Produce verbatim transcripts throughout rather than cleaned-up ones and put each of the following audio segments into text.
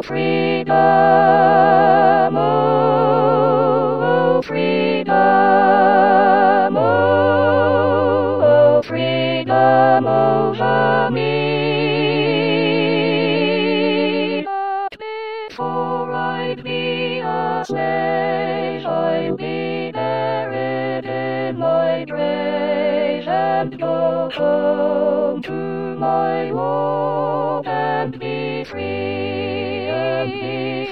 freedom, oh, freedom, oh, freedom over me. But before I'd be a slave, I'll be buried in my grave and go home to my Lord and be free, and be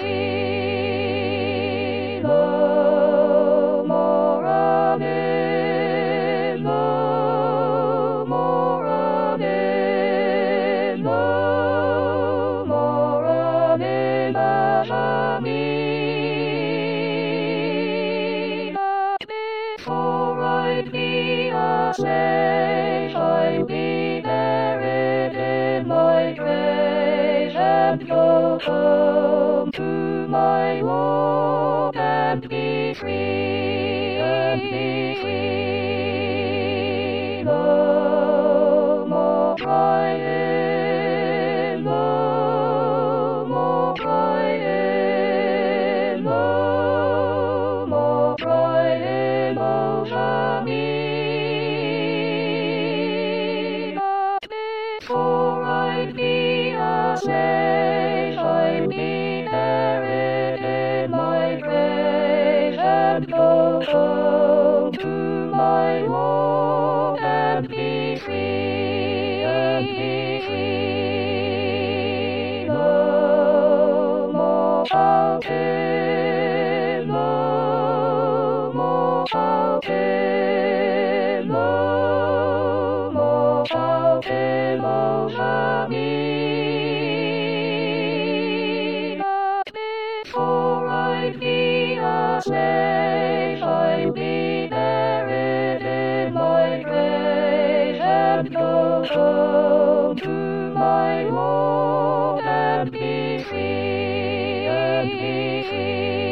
free. No more running, no more running, no more running after me. But before I'd be a slave, I'll be buried in my grave and go home to my Lord and be free, and be free. No more crying, no more crying, no more crying over me. But before I'd be a slave, I'll be buried in my grave and go home to my Lord and be free, and be free. No more shouting, no more shouting, no more shouting over me. But before I'd be a slave, I'll be buried in my grave and go home to my Lord and be free, and be free.